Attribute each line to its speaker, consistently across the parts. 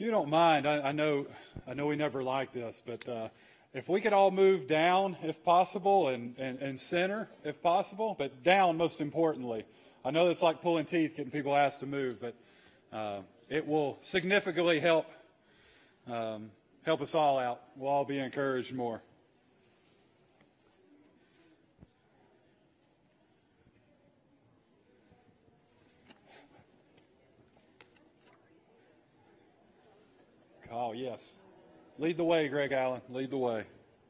Speaker 1: you don't mind, I know we never like this, but if we could all move down if possible and center if possible, but down most importantly. I know it's like pulling teeth getting people asked to move, but it will significantly help us all out. We'll all be encouraged more. Oh, yes. Lead the way, Greg Allen. Lead the way.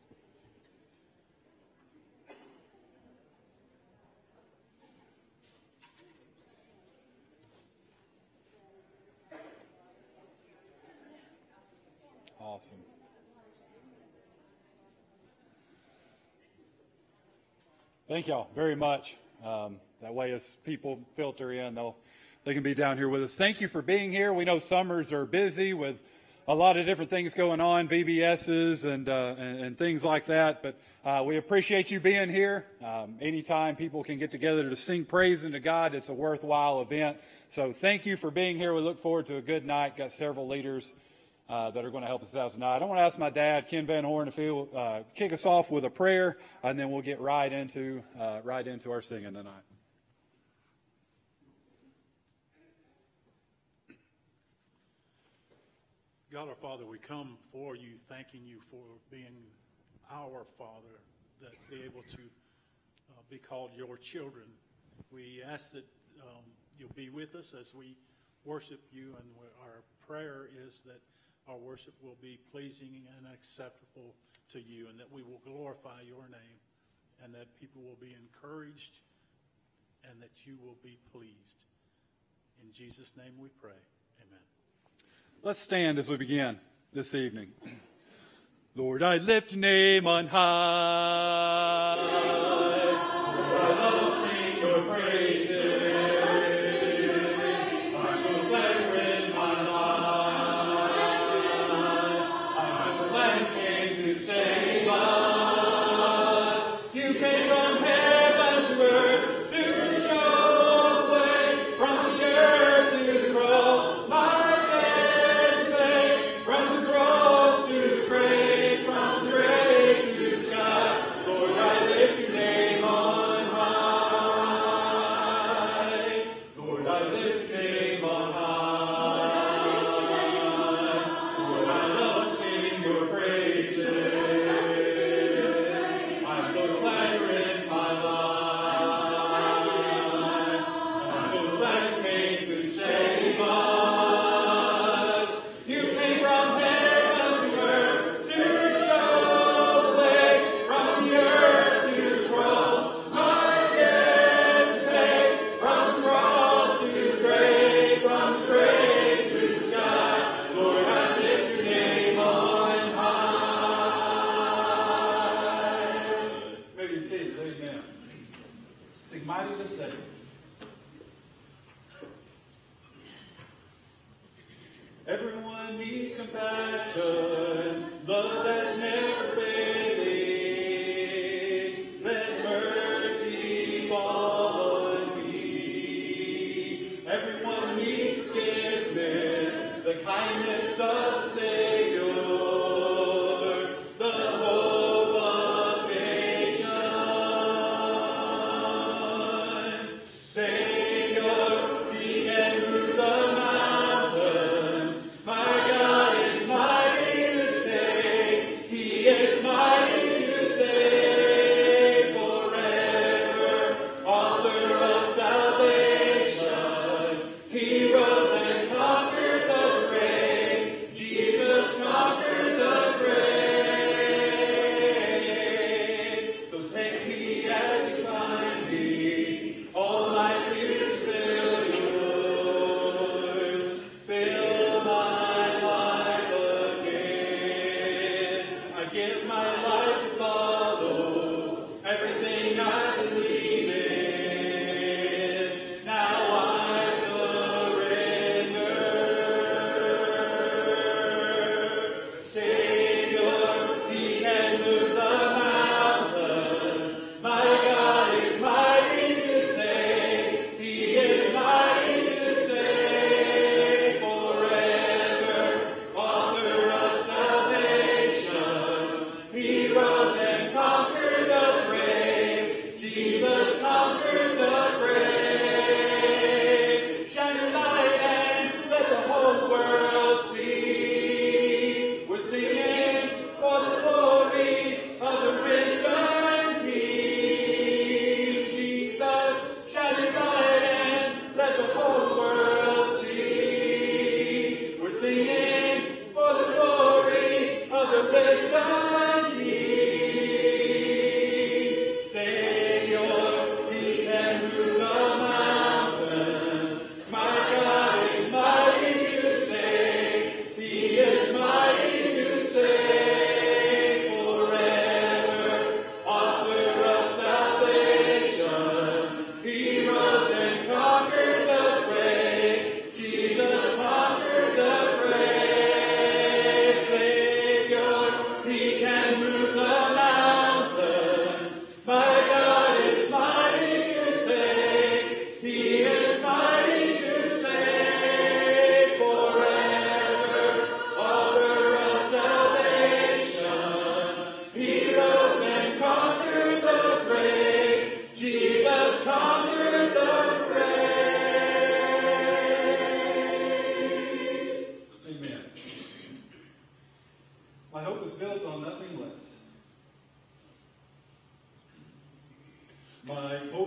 Speaker 1: Awesome. Thank y'all very much. That way as people filter in, they can be down here with us. Thank you for being here. We know summers are busy with a lot of different things going on, VBSs and things like that. But we appreciate you being here. Anytime people can get together to sing praise unto God, it's a worthwhile event. So thank you for being here. We look forward to a good night. Got several leaders that are going to help us out tonight. I want to ask my dad, Ken Van Horn, if he'll kick us off with a prayer, and then we'll get right into our singing tonight.
Speaker 2: God our Father, we come before you, thanking you for being our Father, that be able to be called your children. We ask that you'll be with us as we worship you, and our prayer is that our worship will be pleasing and acceptable to you, and that we will glorify your name, and that people will be encouraged, and that you will be pleased. In Jesus' name we pray. Amen.
Speaker 1: Let's stand as we begin this evening. Lord, I lift your name on high. Lord, I will sing your praises. I'm so glad you're in my life. I'm so glad you came to save us. You came from heaven to earth to show the way from the earth to the cross. My everyone needs compassion, love that's never fading. Let mercy fall on me. Everyone needs forgiveness, the kindness of the Savior, the hope of nations. Savior, He can move the mountains. My God is mighty to save. He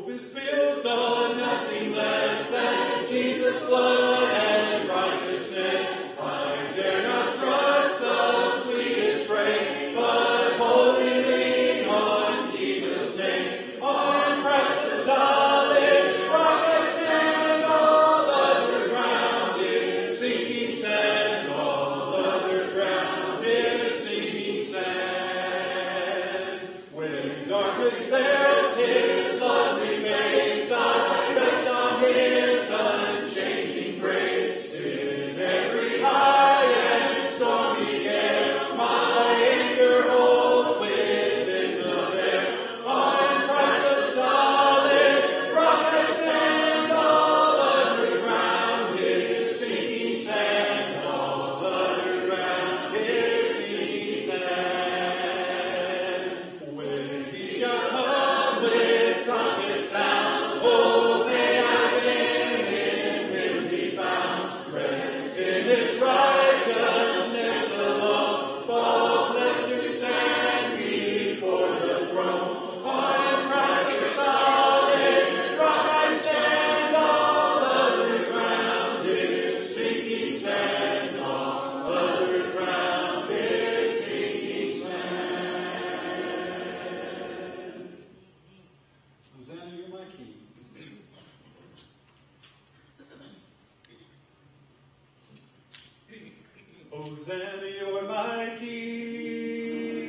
Speaker 3: Hosanna, you're my King.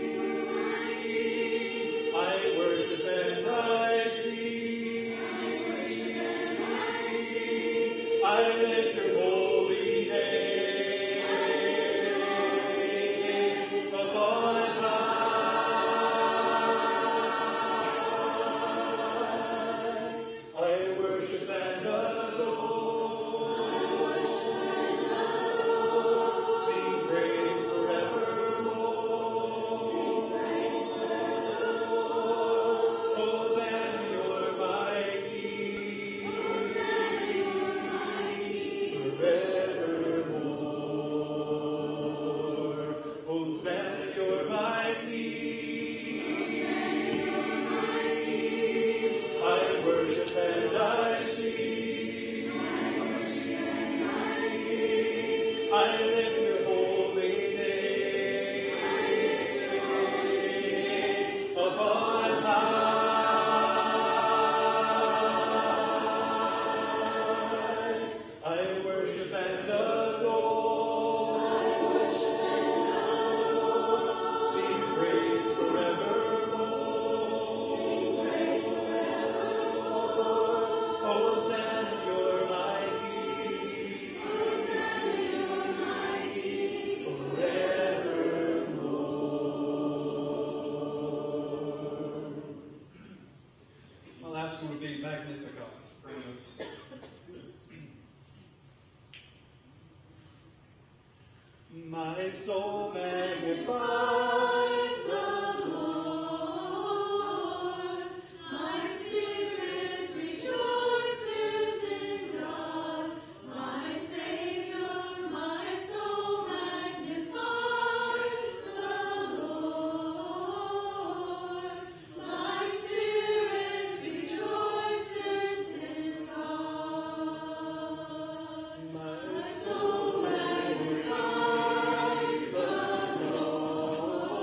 Speaker 3: I worship and I sing. I lift your holy name upon high. I worship and adore. Sing praise forevermore. Hosanna, you're my King. Forevermore. Hosanna, you're my King. I worship and I sing. I lift your holy name upon high. I worship and adore. Sing praise forevermore. Hosanna, you're my King. Forevermore. My last one would be Magnificat. My soul magnifies the Lord. My spirit rejoices in God, my Savior. My soul magnifies the Lord. My spirit rejoices in God. My soul magnifies the Lord.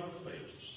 Speaker 4: of Ages.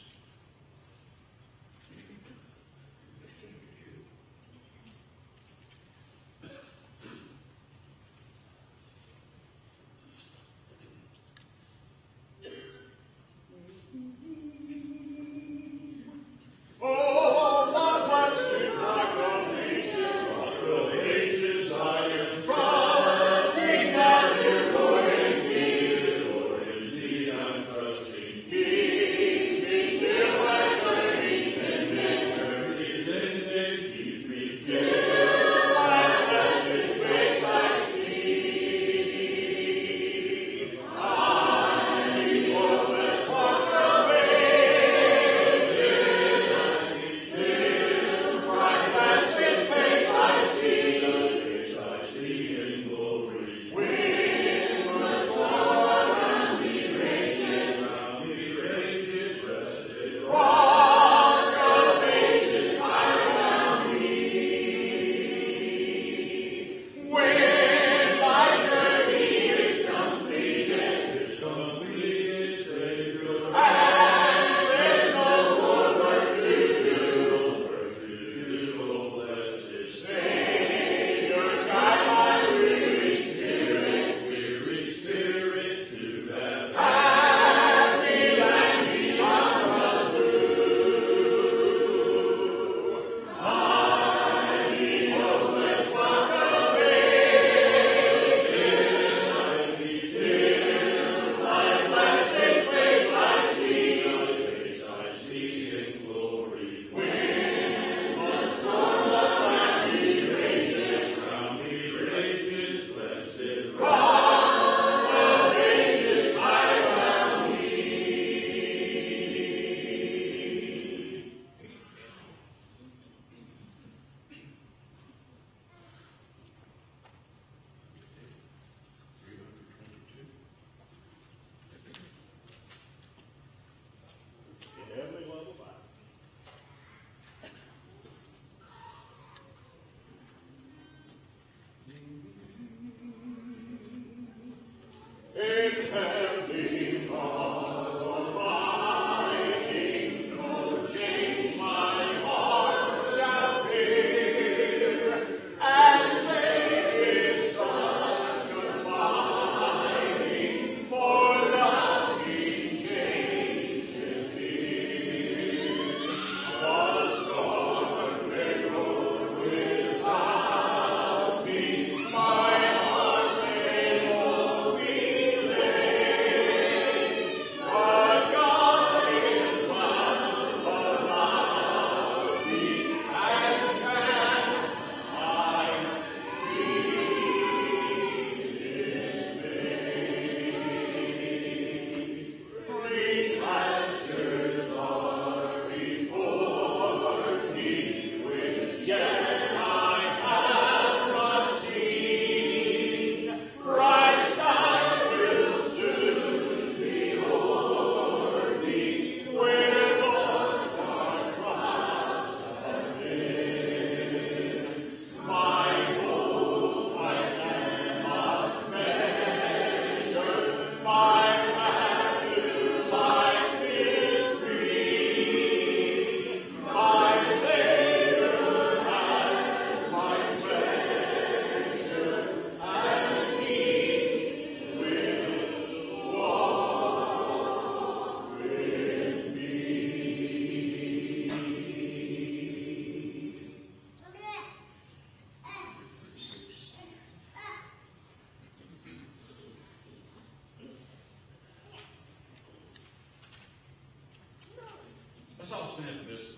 Speaker 4: Let's all stand for this.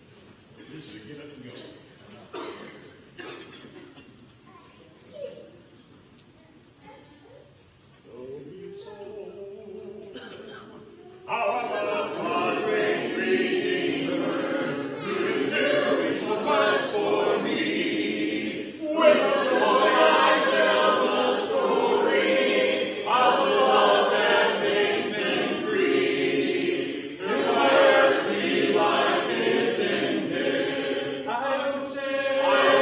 Speaker 4: This is a get up and go.
Speaker 3: I will say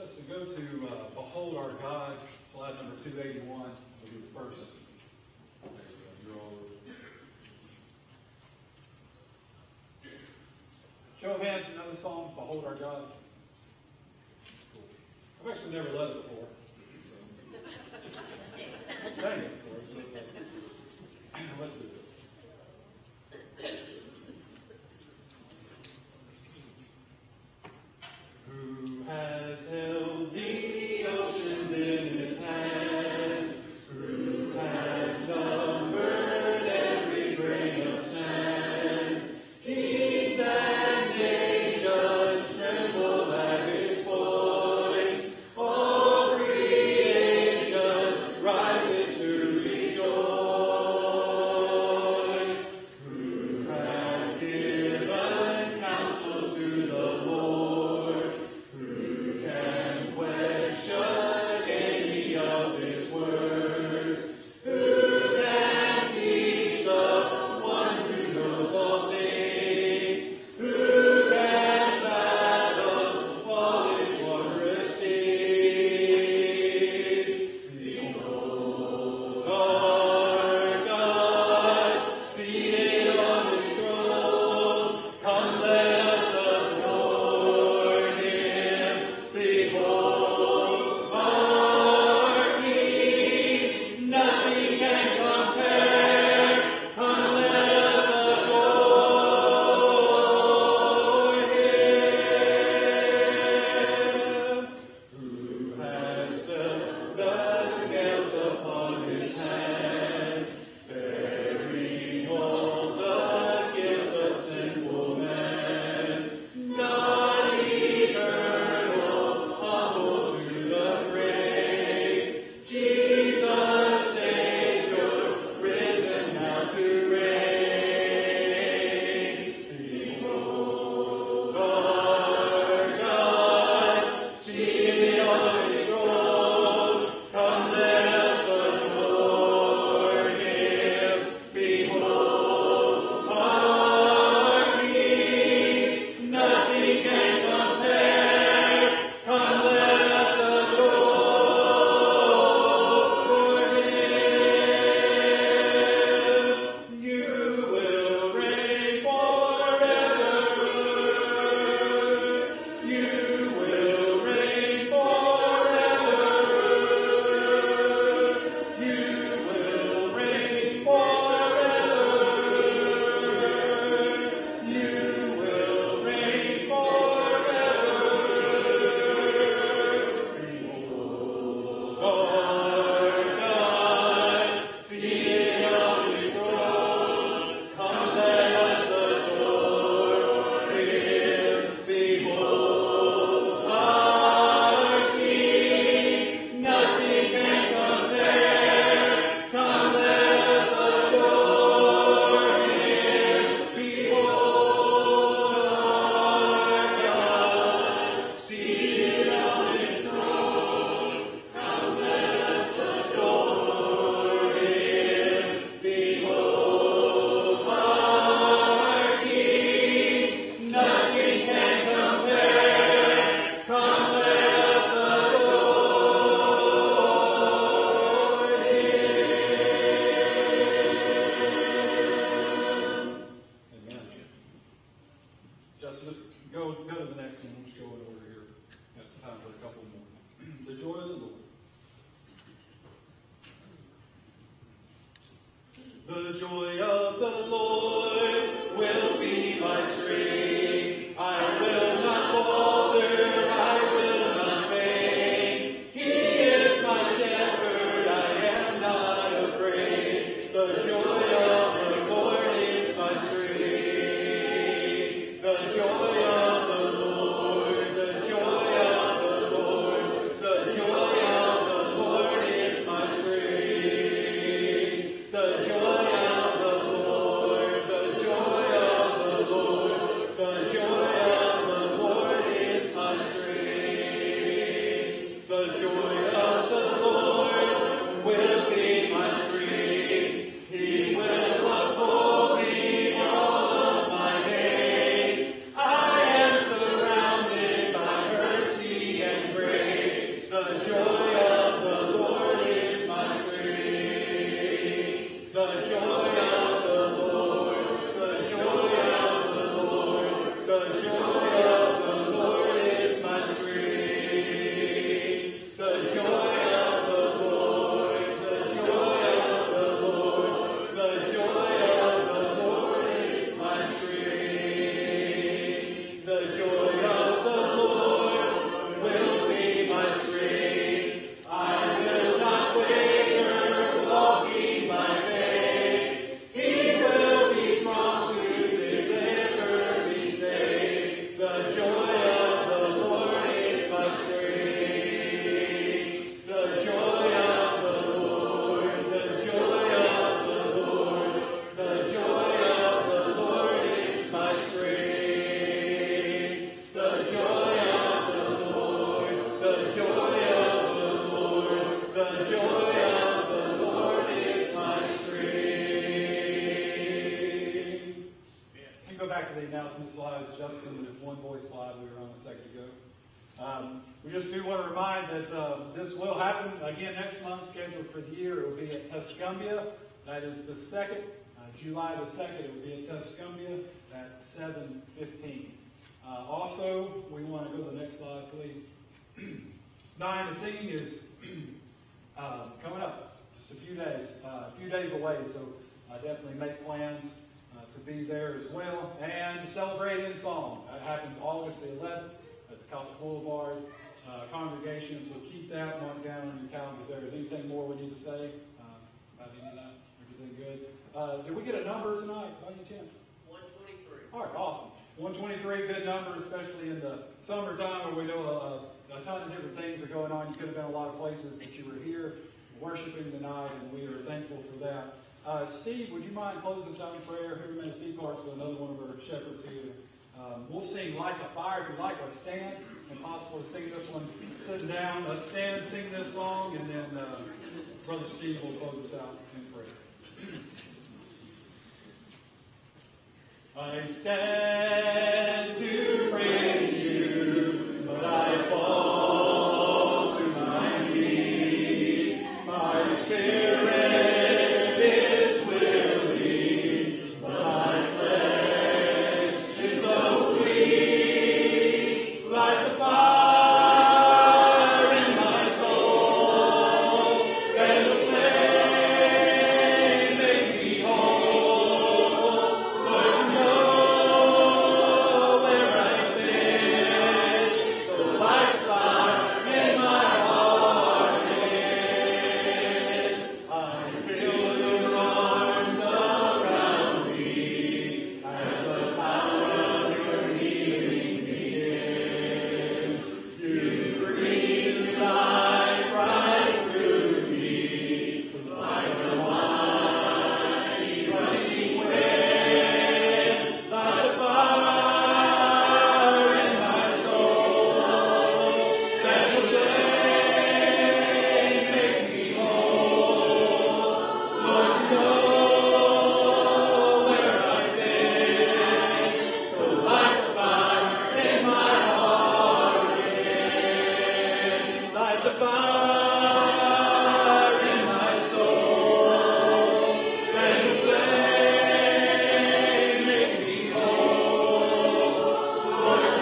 Speaker 3: us to go to Behold Our God, slide number 281. Will be the first. You're all over. Show of hands, another song, Behold Our God. Cool. I've actually never led it before. So. I've sang it before, so let's do this. Who has held the oceans in his hands? Who has numbered every grain of sand? Kings and nations tremble at his voice. All creation rises to rejoice. Who has given counsel to the Lord? Who can question any of his words? Who can teach the one who knows all things? Who can fathom all his wondrous deeds? Behold our God, seated on his throne. Come, let us adore him. Behold our King, nothing can compare. Come, let us adore him. Who has set the nails upon his hands, bearing all the guilt of sinful men? God eternal, humble to the grave. Jesus Savior, risen now to reign. Behold our God, seated on his throne. Come, let us adore him. Behold our King, nothing can compare. Come, let us adore him. You will reign forever. You will reign forever. You will reign forever. You will reign forever. Behold our God, seated on his throne. Come, let us adore him. Behold our King, nothing can compare. Come, let us adore him. Behold our God, seated on his throne. Come, let us adore him. Behold our King, nothing can compare. Come, let us adore him. Amen. Justin, let's go to the next one. We'll just go in order here. Got time for a couple more. The joy of the Lord. The joy of the Lord will be my strength. I will not falter, I will not faint. He is my shepherd, I am not afraid. The joy of the Lord is my strength. The joy of the
Speaker 1: back to the announcement slides, Justin, the one voice slide we were on a second ago. We just do want to remind that this will happen again next month, scheduled for the year. It will be at Tuscumbia. That is the 2nd, July the 2nd. It will be at Tuscumbia at 7:15. Also, we want to go to the next slide, please. Dying to Sing is coming up just a few days away, so definitely make plans to be there as well. And Celebrate in Song. That happens August the 11th at the Cox Boulevard congregation, so keep that marked down on your calendars there. Is there anything more we need to say about any of that? Everything good? Did we get a number tonight by any chance?
Speaker 5: 123.
Speaker 1: All right, awesome. 123, good number, especially in the summertime where we know a ton of different things are going on. You could have been a lot of places, but you were here worshiping tonight, and we are thankful for that. Steve, would you mind closing us out in prayer? Here remains Steve Clarkson, another one of our shepherds here. We'll sing Light the Fire. If you'd like, let's stand. Impossible to sing this one sitting down. Let's stand, sing this song, and then Brother Steve will close us out in prayer.
Speaker 3: I stand to praise you, but I fall to my knees. My spirit is willing, but my flesh is so weak. Like the fire in my soul, and the flame make me whole. Lord, you know where I've been, so light the fire in my heart again. I feel your arms around me as the power of your healing begins. You breathe life right through me, like a mighty rushing wind, like the fire in my soul, and the flame make me whole. Lord, you know where I've been, so light the fire in my heart again. Light the fire in my soul, and the flame make me whole. Lord, you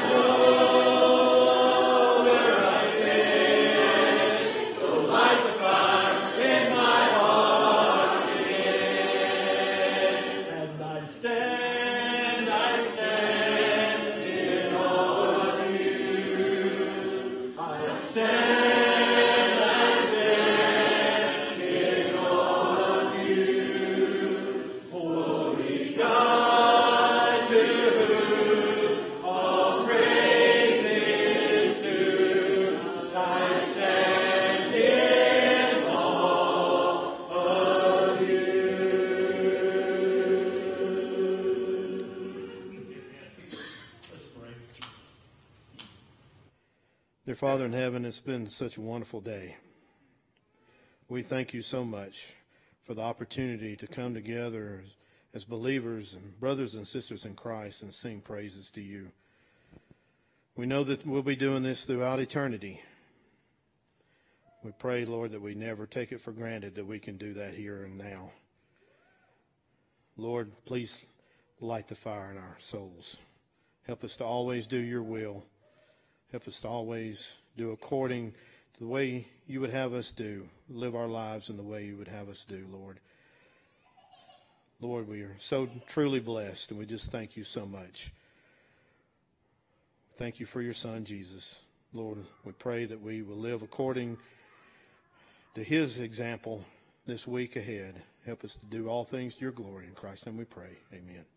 Speaker 3: know where I've been, so light the fire in my heart again. And I stand in awe of you. I stand in awe of you. Holy God, to whom all praise is due, I stand in awe of you. Let's pray.
Speaker 6: Dear Father in heaven, it's been such a wonderful day. We thank you so much for the opportunity to come together as believers and brothers and sisters in Christ and sing praises to you. We know that we'll be doing this throughout eternity. We pray, Lord, that we never take it for granted that we can do that here and now. Lord, please light the fire in our souls. Help us to always do your will. Help us to always do according to the way you would have us do. Live our lives in the way you would have us do, Lord. Lord, we are so truly blessed, and we just thank you so much. Thank you for your Son, Jesus. Lord, we pray that we will live according to his example this week ahead. Help us to do all things to your glory. In Christ's name we pray. Amen.